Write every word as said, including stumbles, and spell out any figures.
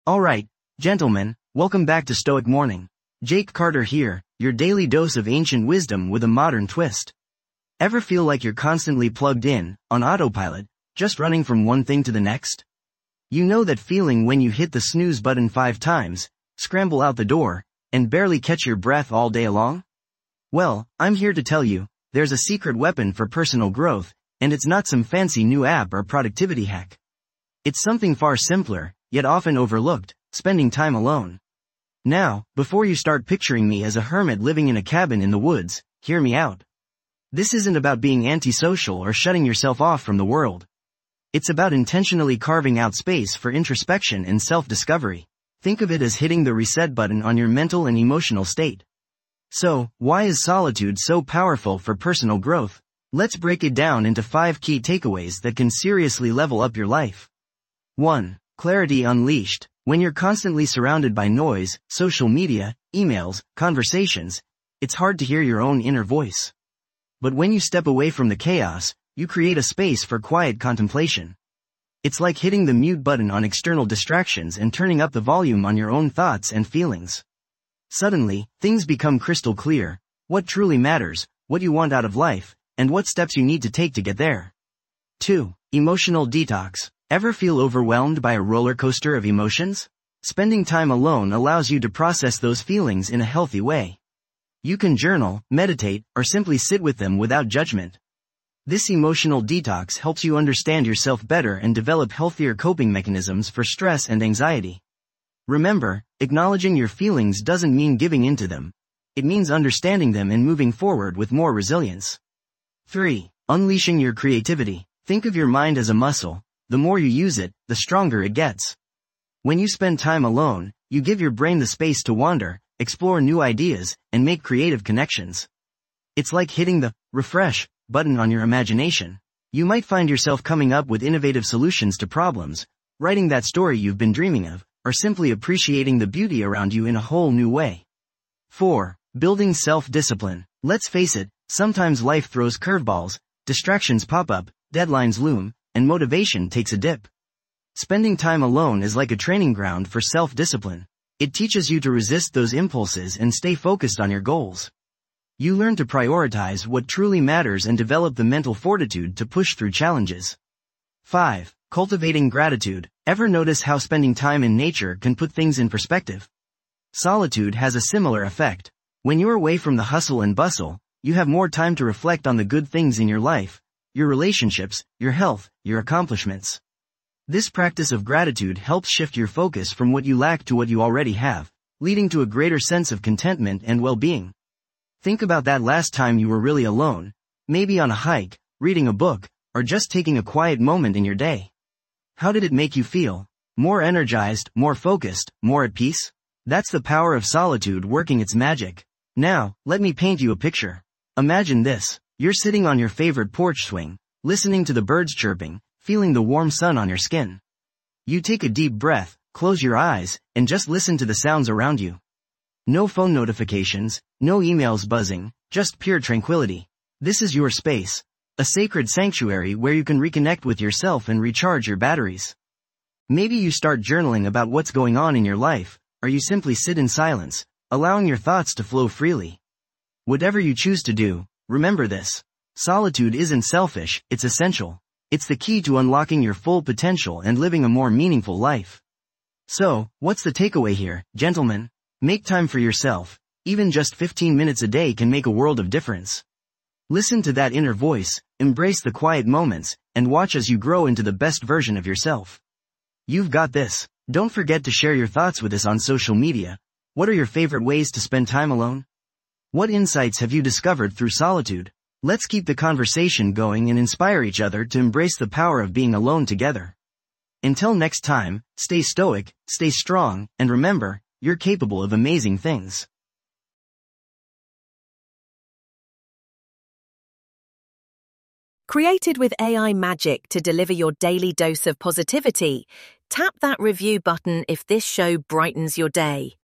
Alright, gentlemen, welcome back to Stoic Morning. Jake Carter here, your daily dose of ancient wisdom with a modern twist. Ever feel like you're constantly plugged in, on autopilot, just running from one thing to the next? You know that feeling when you hit the snooze button five times, scramble out the door, and barely catch your breath all day long? Well, I'm here to tell you, there's a secret weapon for personal growth, and it's not some fancy new app or productivity hack. It's something far simpler, yet often overlooked, spending time alone. Now, before you start picturing me as a hermit living in a cabin in the woods, hear me out. This isn't about being antisocial or shutting yourself off from the world. It's about intentionally carving out space for introspection and self-discovery. Think of it as hitting the reset button on your mental and emotional state. So, why is solitude so powerful for personal growth? Let's break it down into five key takeaways that can seriously level up your life. one. Clarity unleashed. When you're constantly surrounded by noise, social media, emails, conversations, it's hard to hear your own inner voice. But when you step away from the chaos, you create a space for quiet contemplation. It's like hitting the mute button on external distractions and turning up the volume on your own thoughts and feelings. Suddenly, things become crystal clear: what truly matters, what you want out of life, and what steps you need to take to get there. two. Emotional detox. Ever feel overwhelmed by a roller coaster of emotions? Spending time alone allows you to process those feelings in a healthy way. You can journal, meditate, or simply sit with them without judgment. This emotional detox helps you understand yourself better and develop healthier coping mechanisms for stress and anxiety. Remember, acknowledging your feelings doesn't mean giving in to them. It means understanding them and moving forward with more resilience. three. Unleashing your creativity. Think of your mind as a muscle. The more you use it, the stronger it gets. When you spend time alone, you give your brain the space to wander, explore new ideas, and make creative connections. It's like hitting the refresh button on your imagination. You might find yourself coming up with innovative solutions to problems, writing that story you've been dreaming of, or simply appreciating the beauty around you in a whole new way. four. Building self-discipline. Let's face it, sometimes life throws curveballs, distractions pop up, deadlines loom, and motivation takes a dip. Spending time alone is like a training ground for self-discipline. It teaches you to resist those impulses and stay focused on your goals. You learn to prioritize what truly matters and develop the mental fortitude to push through challenges. five. Cultivating gratitude. Ever notice how spending time in nature can put things in perspective? Solitude has a similar effect. When you're away from the hustle and bustle, you have more time to reflect on the good things in your life, your relationships, your health, your accomplishments. This practice of gratitude helps shift your focus from what you lack to what you already have, leading to a greater sense of contentment and well-being. Think about that last time you were really alone, maybe on a hike, reading a book, or just taking a quiet moment in your day. How did it make you feel? More energized, more focused, more at peace? That's the power of solitude working its magic. Now, let me paint you a picture. Imagine this. You're sitting on your favorite porch swing, listening to the birds chirping, feeling the warm sun on your skin. You take a deep breath, close your eyes, and just listen to the sounds around you. No phone notifications, no emails buzzing, just pure tranquility. This is your space, a sacred sanctuary where you can reconnect with yourself and recharge your batteries. Maybe you start journaling about what's going on in your life, or you simply sit in silence, allowing your thoughts to flow freely. Whatever you choose to do, remember this. Solitude isn't selfish, it's essential. It's the key to unlocking your full potential and living a more meaningful life. So, what's the takeaway here, gentlemen? Make time for yourself. Even just fifteen minutes a day can make a world of difference. Listen to that inner voice, embrace the quiet moments, and watch as you grow into the best version of yourself. You've got this. Don't forget to share your thoughts with us on social media. What are your favorite ways to spend time alone? What insights have you discovered through solitude? Let's keep the conversation going and inspire each other to embrace the power of being alone together. Until next time, stay stoic, stay strong, and remember, you're capable of amazing things. Created with A I magic to deliver your daily dose of positivity, tap that review button if this show brightens your day.